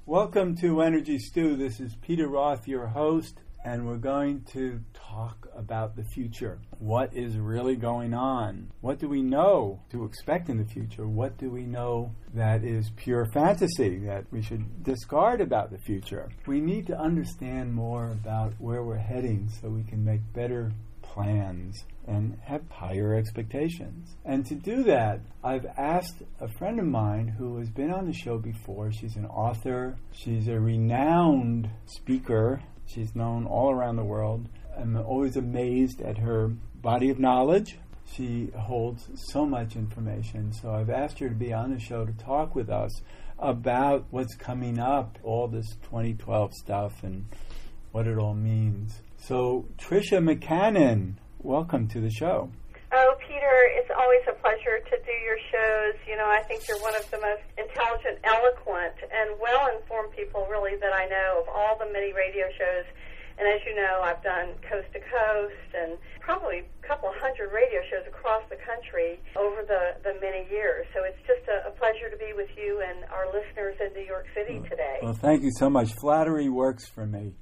Welcome to Energy Stew. This is Peter Roth, your host, and we're going to talk about the future. What is really going on? What do we know to expect in the future? What do we know that is pure fantasy that we should discard about the future? We need to understand more about where we're heading so we can make better plans and have higher expectations. And to do that, I've asked a friend of mine who has been on the show before. She's an author. She's a renowned speaker. She's known all around the world. I'm always amazed at her body of knowledge. She holds so much information. So I've asked her to be on the show to talk with us about what's coming up, all this 2012 stuff and what it all means. So, Tricia McCannon, welcome to the show. Oh, Peter, it's always a pleasure to do your shows. You know, I think you're one of the most intelligent, eloquent, and well-informed people, really, that I know of all the many radio shows. And as you know, I've done Coast to Coast and probably a couple hundred radio shows across the country over the many years. So it's just a pleasure to be with you and our listeners in New York City today. Well, thank you so much. Flattery works for me.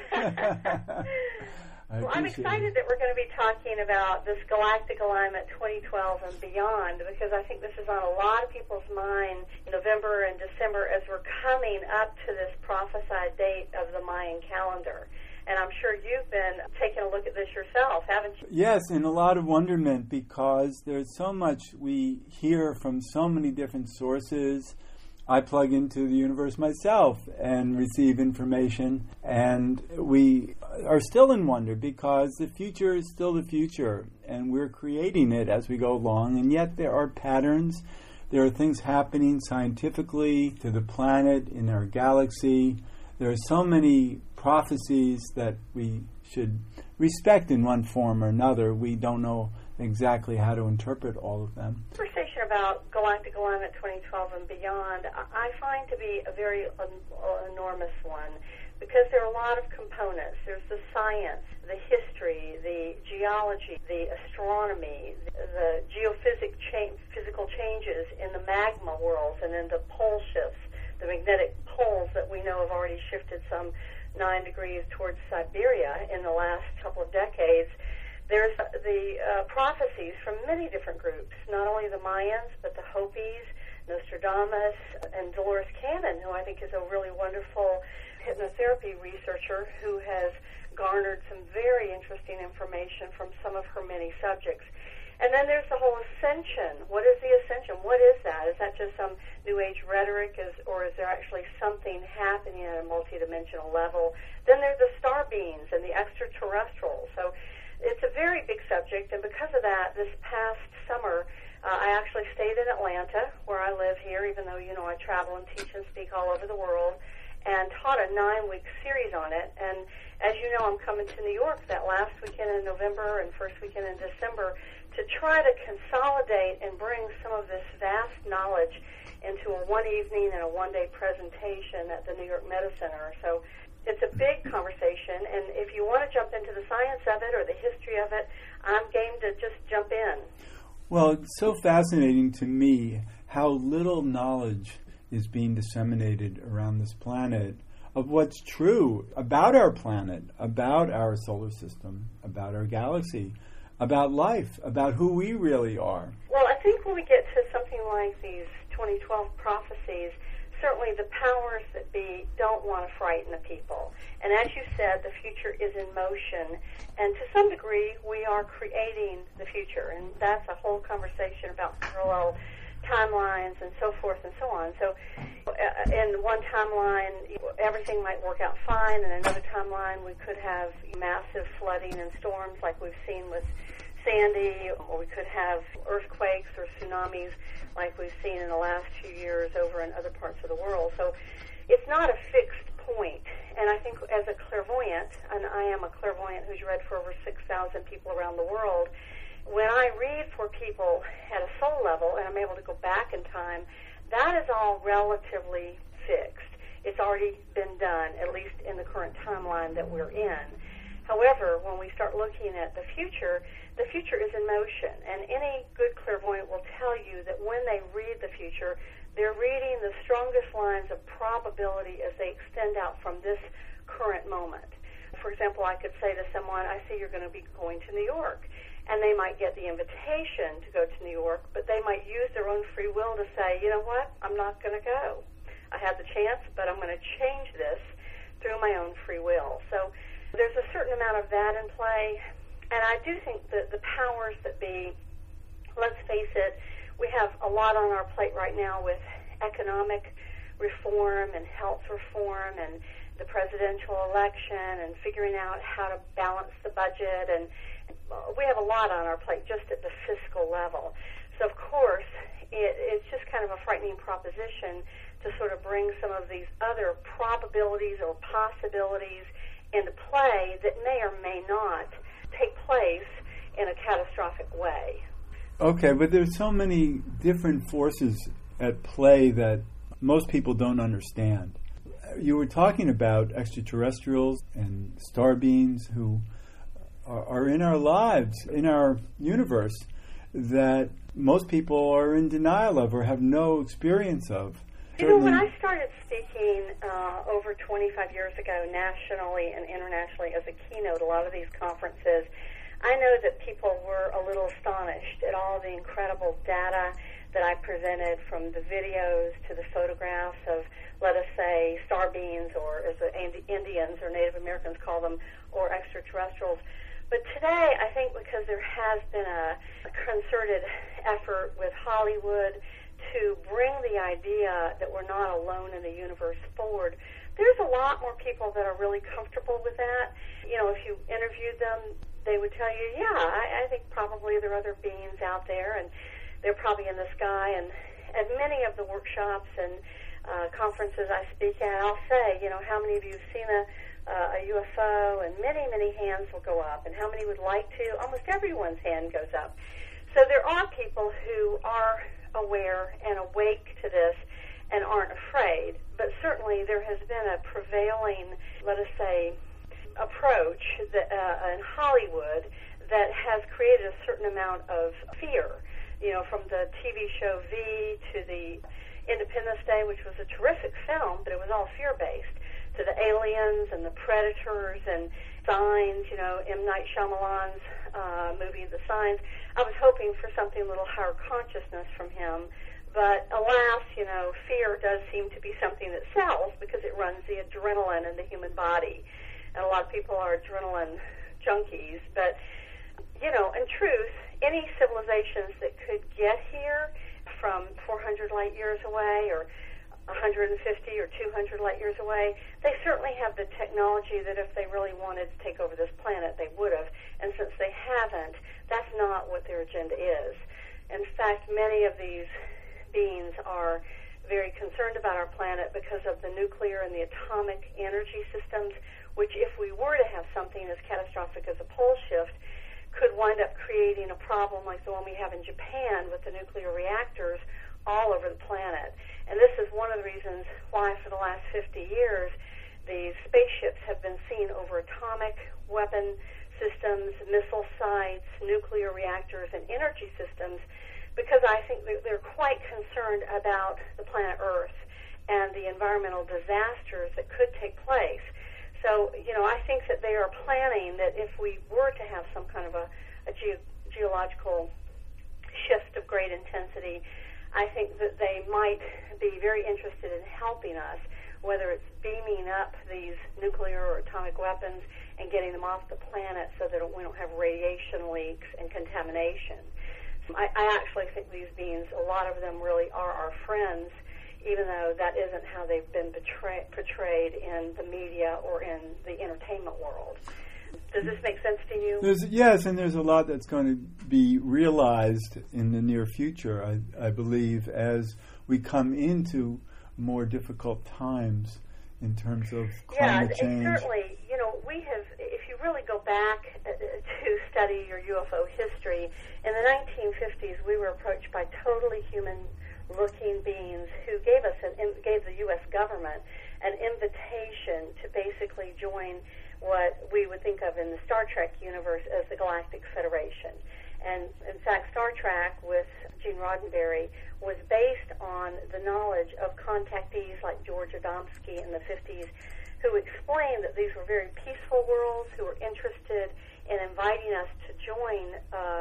Well, I'm excited that we're going to be talking about this Galactic Alignment 2012 and beyond, because I think this is on a lot of people's mind in November and December as we're coming up to this prophesied date of the Mayan calendar. And I'm sure you've been taking a look at this yourself, haven't you? Yes, in a lot of wonderment, because there's so much we hear from so many different sources. I plug into the universe myself and receive information, and we are still in wonder because the future is still the future, and we're creating it as we go along, and yet there are patterns. There are things happening scientifically to the planet, in our galaxy. There are so many prophecies that we should respect in one form or another. We don't know exactly how to interpret all of them. Conversation about Galactic Alignment 2012 and beyond, I find to be a very enormous one, because there are a lot of components. There's the science, the history, the geology, the astronomy, the physical changes in the magma worlds and in the pole shifts, the magnetic poles that we know have already shifted some 9 degrees towards Siberia in the last couple of decades. There's the prophecies from many different groups, not only the Mayans, but the Hopis, Nostradamus, and Dolores Cannon, who I think is a really wonderful hypnotherapy researcher who has garnered some very interesting information from some of her many subjects. And then there's the whole ascension. What is the ascension? What is that? Is that just some New Age rhetoric, or is there actually something happening at a multidimensional level? Then there's the star beings and the extraterrestrials. So it's a very big subject, and because of that, this past summer, I actually stayed in Atlanta, where I live here, even though, you know, I travel and teach and speak all over the world, and taught a 9-week series on it. And as you know, I'm coming to New York that last weekend in November and first weekend in December to try to consolidate and bring some of this vast knowledge into a one evening and a one-day presentation at the New York Meta Center. So it's a big conversation, and if you want to jump into the science of it or the history of it, I'm game to just jump in. Well, it's so fascinating to me how little knowledge is being disseminated around this planet of what's true about our planet, about our solar system, about our galaxy, about life, about who we really are. Well, I think when we get to something like these 2012 prophecies, certainly the powers that be don't want to frighten the people. And as you said, the future is in motion. And to some degree, we are creating the future. And that's a whole conversation about parallel timelines and so forth and so on. So in one timeline, everything might work out fine. In another timeline, we could have massive flooding and storms like we've seen with Sandy, or we could have earthquakes or tsunamis like we've seen in the last few years over in other parts of the world. So it's not a fixed point. And I think as a clairvoyant, and I am a clairvoyant who's read for over 6,000 people around the world, when I read for people at a soul level and I'm able to go back in time, that is all relatively fixed. It's already been done, at least in the current timeline that we're in. However, when we start looking at the future is in motion. And any good clairvoyant will tell you that when they read the future, They're reading the strongest lines of probability as they extend out from this current moment. For example, I could say to someone, I see you're going to be going to New York. And they might get the invitation to go to New York, but they might use their own free will to say, you know what, I'm not going to go. I had the chance, but I'm going to change this through my own free will. So there's a certain amount of that in play. And I do think that the powers that be, let's face it, we have a lot on our plate right now with economic reform and health reform and the presidential election and figuring out how to balance the budget, and we have a lot on our plate just at the fiscal level. So, of course, it's just kind of a frightening proposition to sort of bring some of these other probabilities or possibilities into play that may or may not take place in a catastrophic way. Okay, but there's so many different forces at play that most people don't understand. You were talking about extraterrestrials and star beings who are in our lives, in our universe, that most people are in denial of or have no experience of. You know, when I started speaking over 25 years ago nationally and internationally as a keynote, a lot of these conferences, I know that people were a little astonished at all the incredible data that I presented, from the videos to the photographs of, let us say, star beings, or as the Indians or Native Americans call them, or extraterrestrials. But today, I think because there has been a concerted effort with Hollywood to bring the idea that we're not alone in the universe forward, there's a lot more people that are really comfortable with that. You know, if you interviewed them, they would tell you, yeah, I think probably there are other beings out there, and they're probably in the sky. And at many of the workshops and conferences I speak at, I'll say, you know, how many of you have seen a UFO? And many, many hands will go up. And how many would like to? Almost everyone's hand goes up. So there are people who are aware and awake to this and aren't afraid. But certainly there has been a prevailing, let us say, approach that, in Hollywood that has created a certain amount of fear. You know, from the TV show V to the Independence Day, which was a terrific film, but it was all fear-based, to the aliens and the predators and Signs, you know, M. Night Shyamalan's movie, The Signs. I was hoping for something a little higher consciousness from him, but alas, you know, fear does seem to be something that sells because it runs the adrenaline in the human body. And a lot of people are adrenaline junkies, but, you know, in truth, any civilizations that could get here from 400 light years away or 150 or 200 light years away, they certainly have the technology that if they really wanted to take over this planet, they would have. And since they haven't, that's not what their agenda is. In fact, many of these beings are very concerned about our planet because of the nuclear and the atomic energy systems, which if we were to have something as catastrophic as a pole shift, could wind up creating a problem like the one we have in Japan with the nuclear reactors all over the planet. And this is one of the reasons why for the last 50 years these spaceships have been seen over atomic weapon systems, missile sites, nuclear reactors, and energy systems, because I think they're quite concerned about the planet Earth and the environmental disasters that could take place. So, you know, I think that they are planning that if we were to have some kind of a geological shift of great intensity, I think that they might be very interested in helping us, whether it's beaming up these nuclear or atomic weapons and getting them off the planet so that we don't have radiation leaks and contamination. I actually think these beings, a lot of them really are our friends, even though that isn't how they've been portrayed in the media or in the entertainment world. Does this make sense to you? Yes, and there's a lot that's going to be realized in the near future, I believe, as we come into more difficult times in terms of climate change. Yeah, certainly, you know, we have, if you really go back to study your UFO history, in the 1950s we were approached by totally human-looking beings who gave the U.S. government an invitation to basically join what we would think of in the Star Trek universe as the Galactic Federation. And in fact, Star Trek with Gene Roddenberry was based on the knowledge of contactees like George Adamski in the 50s, who explained that these were very peaceful worlds, who were interested in inviting us to join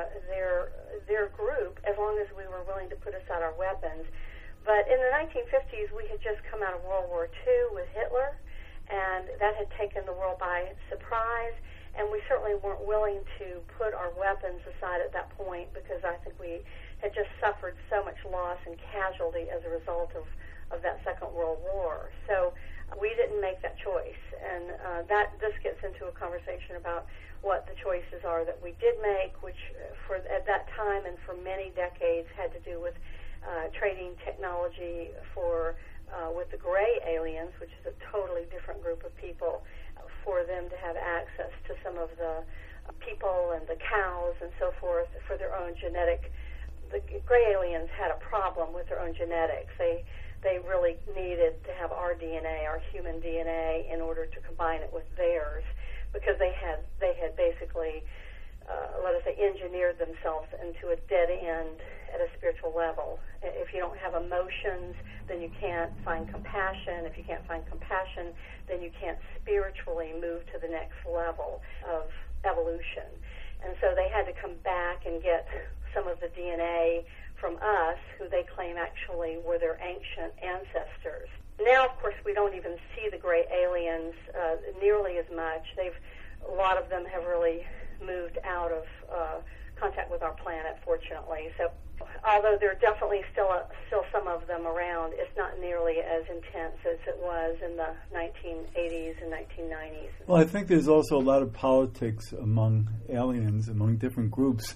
their group as long as we were willing to put aside our weapons. But in the 1950s, we had just come out of World War II with Hitler, and that had taken the world by surprise, and we certainly weren't willing to put our weapons aside at that point because I think we had just suffered so much loss and casualty as a result of that Second World War. So we didn't make that choice, and this gets into a conversation about what the choices are that we did make, which for at that time and for many decades had to do with trading technology with the gray aliens, which is a totally different group of people, for them to have access to some of the people and the cows and so forth for their own genetic. The gray aliens had a problem with their own genetics. They really needed to have our DNA, our human DNA, in order to combine it with theirs, because they had basically, let us say, engineered themselves into a dead end at a spiritual level. If you don't have emotions, then you can't find compassion. If you can't find compassion, then you can't spiritually move to the next level of evolution. And so they had to come back and get some of the DNA from us, who they claim actually were their ancient ancestors. Now, of course, we don't even see the gray aliens nearly as much. A lot of them have really moved out of contact with our planet, fortunately. So, although there are definitely still some of them around, it's not nearly as intense as it was in the 1980s and 1990s. Well, I think there's also a lot of politics among aliens, among different groups.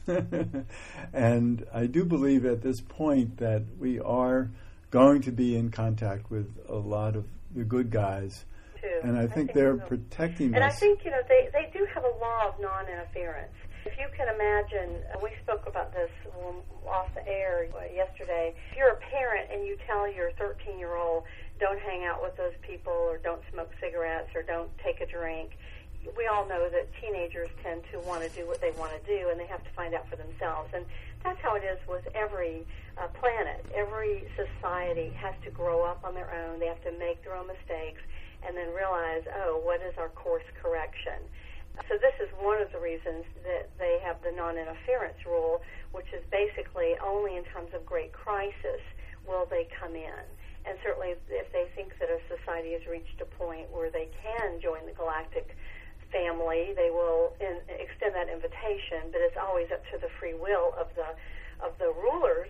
And I do believe at this point that we are going to be in contact with a lot of the good guys. Too. And I think they're protecting us. And I think, they do have a law of non-interference. If you can imagine, we spoke about this off the air yesterday. If you're a parent and you tell your 13-year-old, don't hang out with those people, or don't smoke cigarettes, or don't take a drink, we all know that teenagers tend to want to do what they want to do, and they have to find out for themselves. And that's how it is with every planet. Every society has to grow up on their own. They have to make their own mistakes and then realize, what is our course correction? So this is one of the reasons that they have the non-interference rule, which is basically only in times of great crisis will they come in. And certainly if they think that a society has reached a point where they can join the galactic family, they will extend that invitation, but it's always up to the free will of the rulers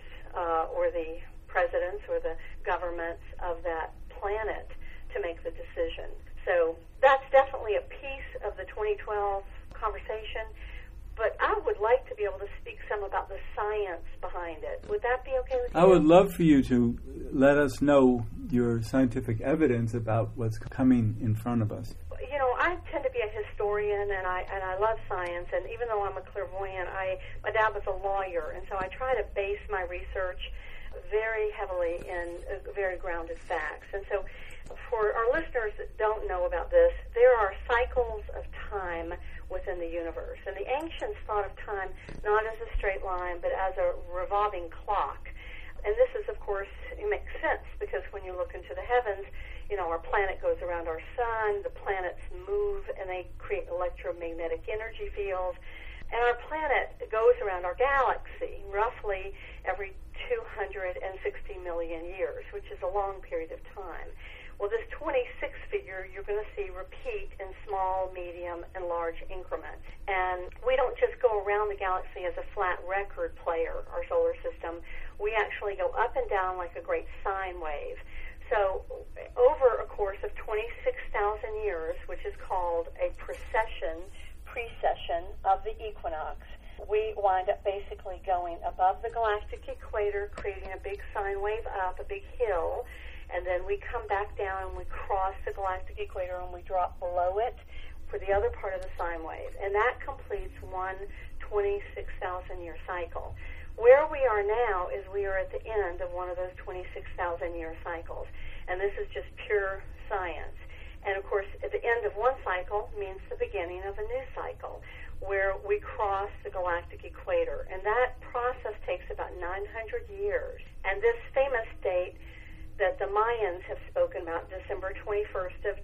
or the presidents or the governments of that planet to make the decision. So that's definitely a piece of the 2012 conversation, but I would like to be able to speak some about the science behind it. Would that be okay with you? I would love for you to let us know your scientific evidence about what's coming in front of us. I tend to be a historian, and I love science, and even though I'm a clairvoyant, my dad was a lawyer, and so I try to base my research very heavily in very grounded facts. And so for our listeners that don't know about this, there are cycles of time within the universe. And the ancients thought of time not as a straight line, but as a revolving clock. And this is, of course, it makes sense, because when you look into the heavens, our planet goes around our sun, the planets move, and they create electromagnetic energy fields. And our planet goes around our galaxy roughly every 260 million years, which is a long period of time. Well, this 26 figure you're going to see repeat in small, medium, and large increments. And we don't just go around the galaxy as a flat record player, our solar system. We actually go up and down like a great sine wave. So over a course of 26,000 years, which is called a precession of the equinox, we wind up basically going above the galactic equator, creating a big sine wave up, a big hill, and then we come back down and we cross the galactic equator and we drop below it for the other part of the sine wave. And that completes one 26,000-year cycle. Where we are now is we are at the end of one of those 26,000-year cycles. And this is just pure science. And, of course, at the end of one cycle means the beginning of a new cycle. where we cross the galactic equator. And that process takes about 900 years. And this famous date that the Mayans have spoken about, December 21st of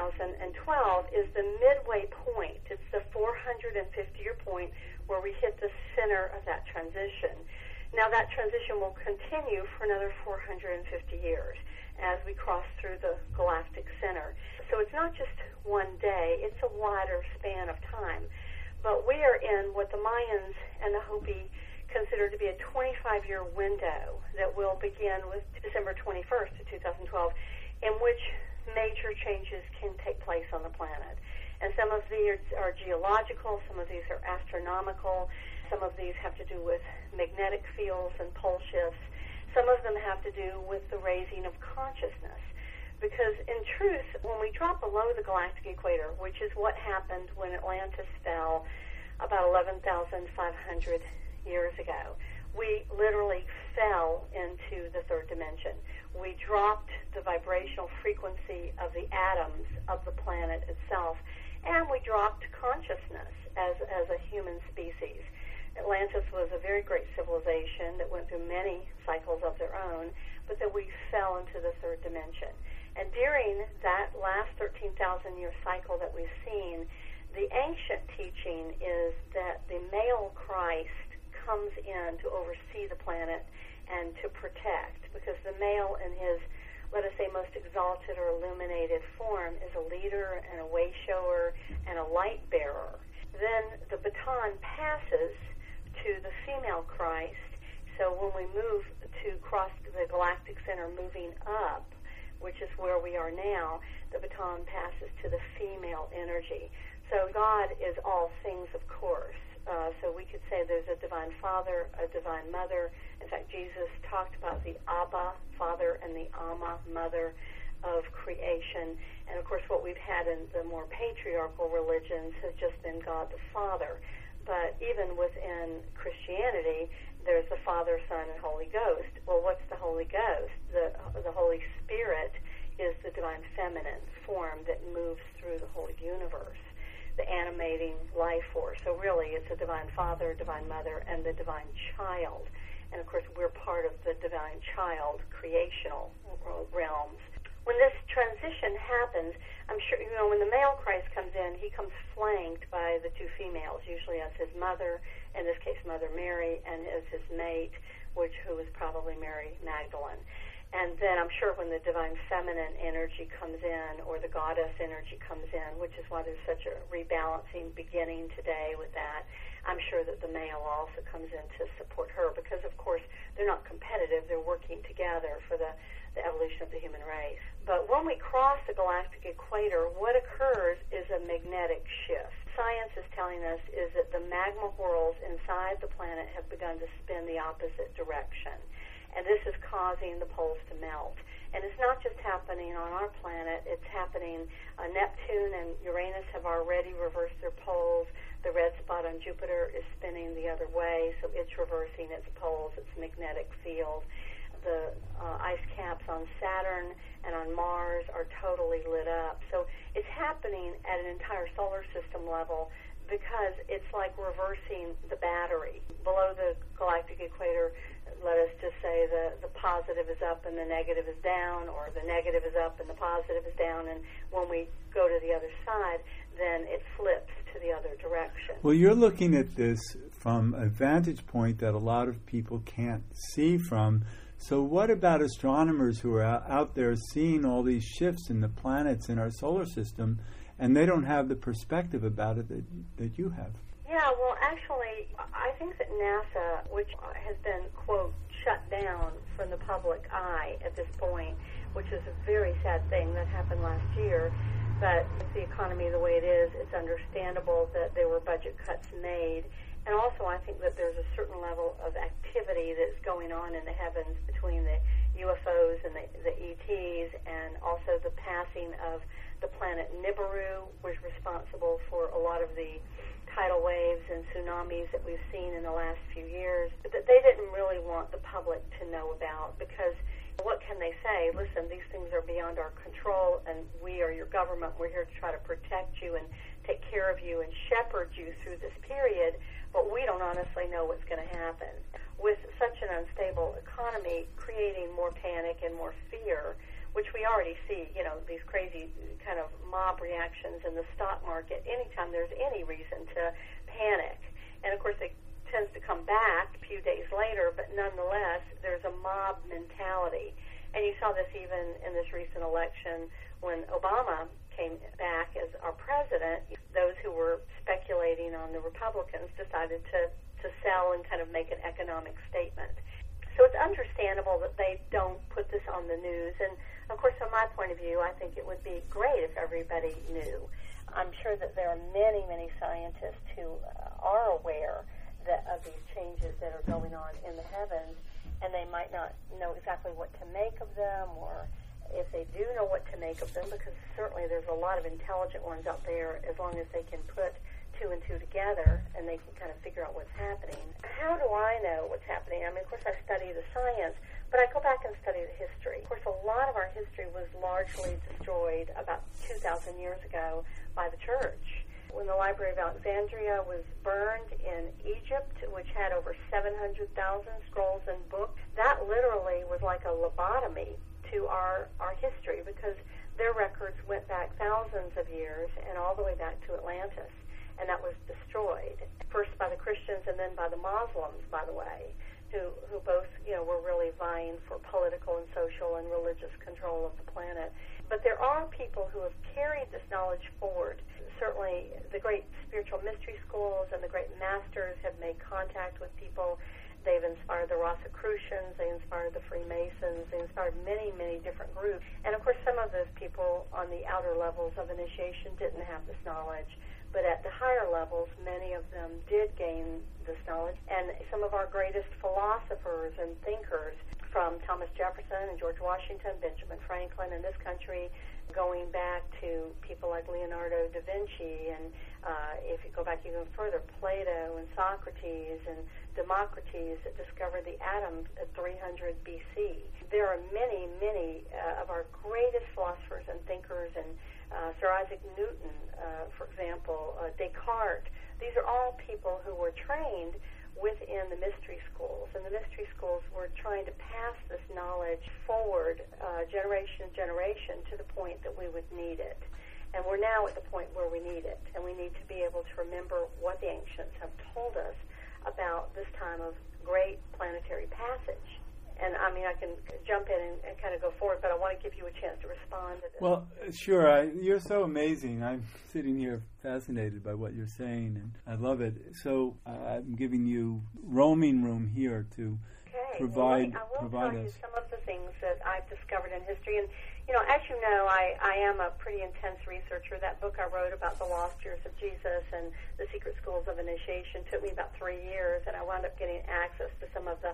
2012, is the midway point. It's the 450-year point where we hit the center of that transition. Now that transition will continue for another 450 years as we cross through the galactic center. So it's not just one day, it's a wider span of time. But we are in what the Mayans and the Hopi consider to be a 25-year window that will begin with December 21st of 2012, in which major changes can take place on the planet. And some of these are geological, some of these are astronomical, some of these have to do with magnetic fields and pole shifts, some of them have to do with the raising of consciousness. Because in truth, when we drop below the galactic equator, which is what happened when Atlantis fell about 11,500 years ago, we literally fell into the third dimension. We dropped the vibrational frequency of the atoms of the planet itself, and we dropped consciousness as a human species. Atlantis was a very great civilization that went through many cycles of their own, but that we fell into the third dimension. And during that last 13,000-year cycle that we've seen, the ancient teaching is that the male Christ comes in to oversee the planet and to protect, because the male in his, let us say, most exalted or illuminated form is a leader and a way shower and a light bearer. Then the baton passes to the female Christ. So when we move to cross the galactic center, moving up, which is where we are now, the baton passes to the female energy. So God is all things, of course. So we could say there's a divine father, a divine mother. In fact, Jesus talked about the Abba, father, and the Amma, mother of creation. And of course, what we've had in the more patriarchal religions has just been God the Father. But even within Christianity, there's the Father, Son, and Holy Ghost. Well, what's the Holy Ghost? The Holy Spirit is the divine feminine form that moves through the whole universe, the animating life force. So really, it's a divine father, divine mother, and the divine child. And of course, we're part of the divine child creational realms. When this transition happens, I'm sure, when the male Christ comes in, he comes flanked by the two females, usually as his mother, in this case Mother Mary, and as his mate, who was probably Mary Magdalene. And then I'm sure when the divine feminine energy comes in, or the goddess energy comes in, which is why there's such a rebalancing beginning today with that, I'm sure that the male also comes in to support her, because of course they're not competitive, they're working together for the evolution of the human race. But when we cross the galactic equator, what occurs is a magnetic shift. Science is telling us is that the magma whirls inside the planet have begun to spin the opposite direction. And this is causing the poles to melt. And it's not just happening on our planet, it's happening, Neptune and Uranus have already reversed their poles. The red spot on Jupiter is spinning the other way, so it's reversing its poles, its magnetic field. The ice caps on Saturn and on Mars are totally lit up. So it's happening at an entire solar system level, because it's like reversing the battery. Below the galactic equator, let us just say the positive is up and the negative is down, or the negative is up and the positive is down, and when we go to the other side, then it flips to the other direction. Well, you're looking at this from a vantage point that a lot of people can't see from. So what about astronomers who are out there seeing all these shifts in the planets in our solar system, and they don't have the perspective about it that you have? Yeah, well, actually, I think that NASA, which has been, quote, shut down from the public eye at this point, which is a very sad thing that happened last year, but with the economy the way it is, it's understandable that there were budget cuts made. And also, I think that there's a certain level of activity that's going on in the heavens between the UFOs and the ETs, and also the passing of the planet Nibiru, was responsible for a lot of the tidal waves and tsunamis that we've seen in the last few years, but that they didn't really want the public to know about, because What can they say? Listen, these things are beyond our control, and we are your government. We're here to try to protect you and take care of you and shepherd you through this period, but we don't honestly know what's going to happen. With such an unstable economy creating more panic and more fear, which we already see, these crazy kind of mob reactions in the stock market anytime there's any reason to panic. And, of course, it tends to come back a few days later, but nonetheless, there's a mob mentality. And you saw this even in this recent election when Obama came back as our president. Those who were speculating on the Republicans decided to sell and kind of make an economic statement. So it's understandable that they don't put this on the news. And, of course, from my point of view, I think it would be great if everybody knew. I'm sure that there are many, many scientists who are aware of these changes that are going on in the heavens, and they might not know exactly what to make of them, or if they do know what to make of them, because certainly there's a lot of intelligent ones out there, as long as they can put two and two together and they can kind of figure out what's happening. How do I know what's happening? I mean, of course, I study the science, but I go back and study the history. Of course, a lot of our history was largely destroyed about 2,000 years ago by the church. When the Library of Alexandria was burned in Egypt, which had over 700,000 scrolls and books, that literally was like a lobotomy to our history, because their records went back thousands of years and all the way back to Atlantis, and that was destroyed, first by the Christians and then by the Muslims, by the way, who both were really vying for political and social and religious control of the planet. But there are people who have carried this knowledge forward. Certainly the great spiritual mystery schools and the great masters have made contact with people. They've inspired the Rosicrucians, they inspired the Freemasons, they inspired many, many different groups. And of course some of those people on the outer levels of initiation didn't have this knowledge. But at the higher levels, many of them did gain this knowledge. And some of our greatest philosophers and thinkers, from Thomas Jefferson and George Washington, Benjamin Franklin in this country, going back to people like Leonardo da Vinci, and if you go back even further, Plato and Socrates and Democritus that discovered the atom at 300 BC. There are many, many of our greatest philosophers and thinkers, and Sir Isaac Newton, for example, Descartes. These are all people who were trained within the mystery schools, and the mystery schools were trying to pass this knowledge forward generation to generation to the point that we would need it. And we're now at the point where we need it, and we need to be able to remember what the ancients have told us about this time of great planetary passage. And, I mean, I can jump in and kind of go forward, but I want to give you a chance to respond to this. Well, sure. You're so amazing. I'm sitting here fascinated by what you're saying, and I love it. So I'm giving you roaming room here to provide I will tell you us some of the things that I've discovered in history. And, as you know, I am a pretty intense researcher. That book I wrote about the lost years of Jesus and the secret schools of initiation took me about 3 years, and I wound up getting access to some of the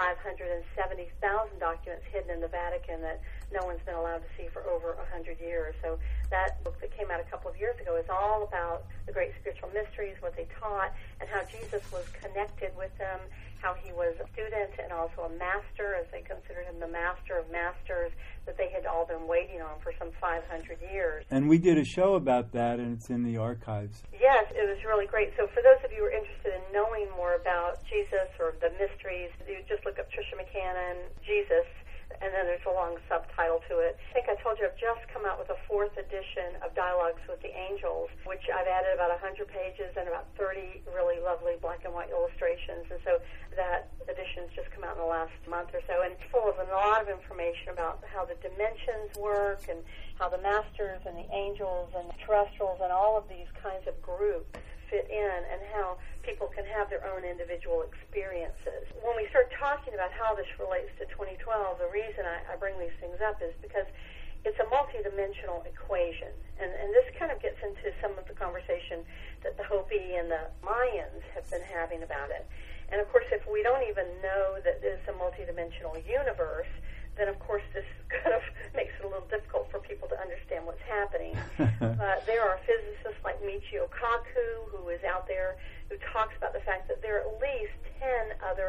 570,000 documents hidden in the Vatican that no one's been allowed to see for over 100 years. So that book that came out a couple of years ago is all about the great spiritual mysteries, what they taught, and how Jesus was connected with them, how he was a student and also a master, as they considered him the master of masters, that they had all been waiting on for some 500 years. And we did a show about that, and it's in the archives. Yes, it was really great. So for those of you who are interested in knowing more about Jesus or the mysteries, you just look up Tricia McCannon, Jesus, and then there's a long subtitle to it. I think I told you I've just come out with a 4th edition of Dialogues with the Angels, which I've added about 100 pages and about 30 really lovely black and white illustrations. And so that edition's just come out in the last month or so, and it's full of a lot of information about how the dimensions work and how the masters and the angels and the terrestrials and all of these kinds of groups fit in, and how people can have their own individual experiences. When we start talking about how this relates to 2012, the reason I bring these things up is because it's a multidimensional equation, and this kind of gets into some of the conversation that the Hopi and the Mayans have been having about it. And of course, if we don't even know that it's a multidimensional universe, then of course this kind of makes it a little difficult for people to understand what's happening. But there are physicists like Michio Kaku, who is out there, who talks about the fact that there are at least 10 other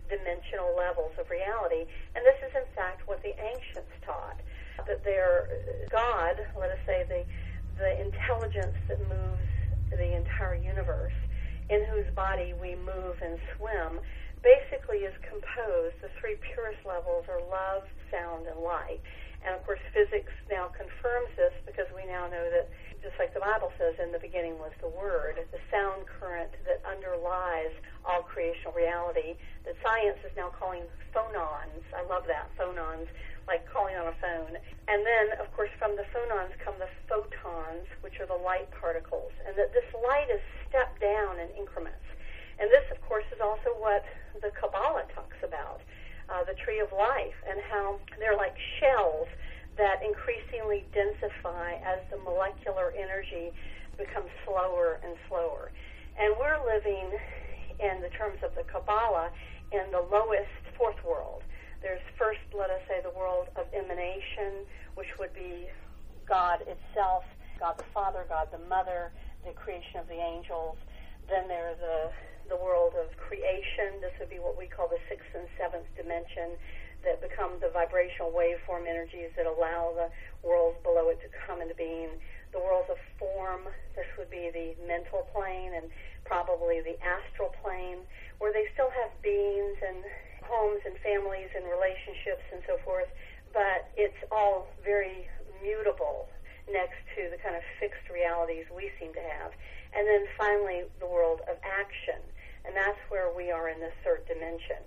dimensional levels of reality. And this is, in fact, what the ancients taught, that their God, let us say the intelligence that moves the entire universe, in whose body we move and swim, basically is composed. The three purest levels are love, sound, and light. And, of course, physics now confirms this because we now know that, just like the Bible says, in the beginning was the Word, the sound current that underlies all creational reality, that science is now calling phonons. I love that, phonons, like calling on a phone. And then, of course, from the phonons come the photons, which are the light particles, and that this light is stepped down in increments. And this, of course, is also what the Kabbalah talks about, the tree of life, and how they're like shells that increasingly densify as the molecular energy becomes slower and slower. And we're living, in the terms of the Kabbalah, in the lowest fourth world. There's first, let us say, the world of emanation, which would be God itself, God the Father, God the Mother, the creation of the angels. Then there's the world of creation. This would be what we call the sixth and seventh dimension, that become the vibrational waveform energies that allow the worlds below it to come into being. The worlds of form, this would be the mental plane and probably the astral plane, where they still have beings and homes and families and relationships and so forth, but it's all very mutable next to the kind of fixed realities we seem to have. And then finally, the world of action, and that's where we are in the third dimension.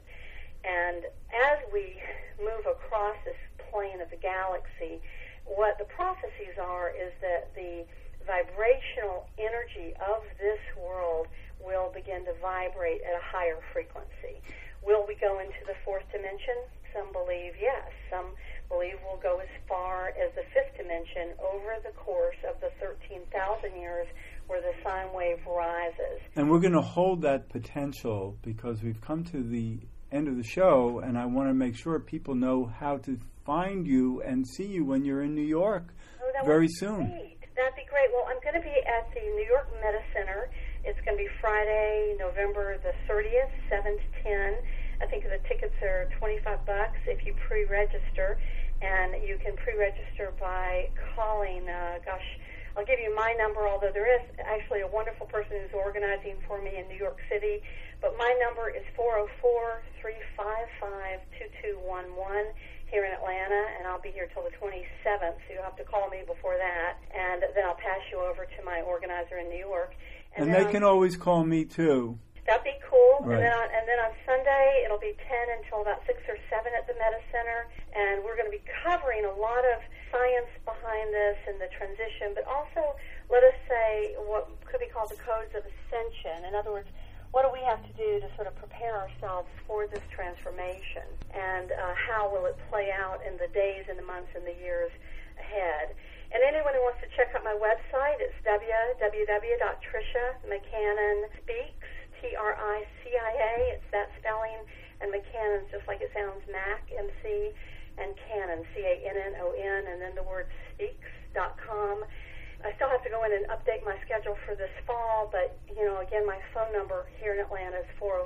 And as we move across this plane of the galaxy, what the prophecies are is that the vibrational energy of this world will begin to vibrate at a higher frequency. Will we go into the fourth dimension? Some believe yes. Some believe we'll go as far as the fifth dimension over the course of the 13,000 years where the sine wave rises. And we're going to hold that potential because we've come to the end of the show, and I want to make sure people know how to find you and see you when you're in New York very soon. Great. That'd be great. Well, I'm going to be at the New York Meta Center. It's going to be Friday, November the 30th, 7 to 10. I think the tickets are $25 if you pre-register, and you can pre-register by calling, I'll give you my number, although there is actually a wonderful person who's organizing for me in New York City. But my number is 404-355-2211 here in Atlanta, and I'll be here till the 27th, so you'll have to call me before that, and then I'll pass you over to my organizer in New York. And they can always call me, too. That'd be cool. Right. And then on Sunday, it'll be 10 until about 6 or 7 at the Meta Center, and we're going to be covering a lot of science behind this and the transition, but also, let us say, what could be called the codes of ascension. In other words, what do we have to do to sort of prepare ourselves for this transformation, and how will it play out in the days and the months and the years ahead? And anyone who wants to check out my website, it's www.TriciaMcCannonspeaks, TRICIA, it's that spelling, and McCannon's just like it sounds, Mac, MC, and Cannon, CANNON, and then the word speaks.com. I still have to go in and update my schedule for this fall, but, again, my phone number here in Atlanta is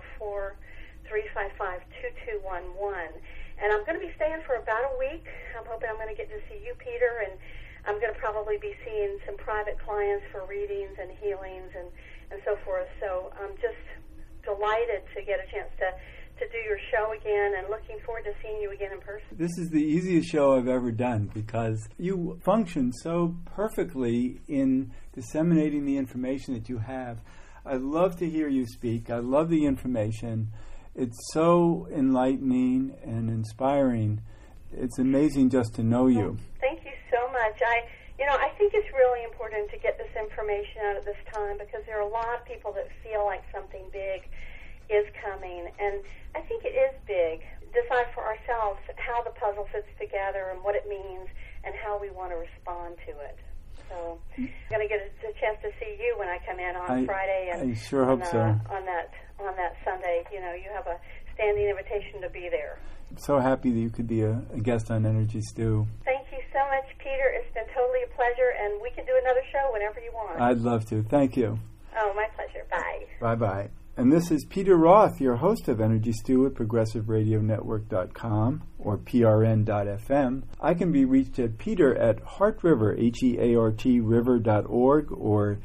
404-355-2211. And I'm going to be staying for about a week. I'm hoping I'm going to get to see you, Peter, and I'm going to probably be seeing some private clients for readings and healings and so forth. So I'm just delighted to get a chance to do your show again, and looking forward to seeing you again in person. This is the easiest show I've ever done because you function so perfectly in disseminating the information that you have. I love to hear you speak. I love the information. It's so enlightening and inspiring. It's amazing just to know you. Thank you so much. I think it's really important to get this information out at this time because there are a lot of people that feel like something big is coming, and I think it is big. Decide for ourselves how the puzzle fits together and what it means and how we want to respond to it. So I'm going to get a chance to see you when I come in on Friday. And I sure hope so. On that Sunday, you have a standing invitation to be there. I'm so happy that you could be a guest on Energy Stew. Thank you so much, Peter. It's been totally a pleasure, and we can do another show whenever you want. I'd love to. Thank you. Oh, my pleasure. Bye. Bye-bye. And this is Peter Roth, your host of Energy Stew at ProgressiveRadioNetwork.com or PRN.FM. I can be reached at Peter at HeartRiver, HEART river.org, or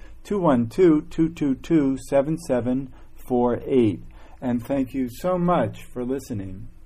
212-222-7748. And thank you so much for listening.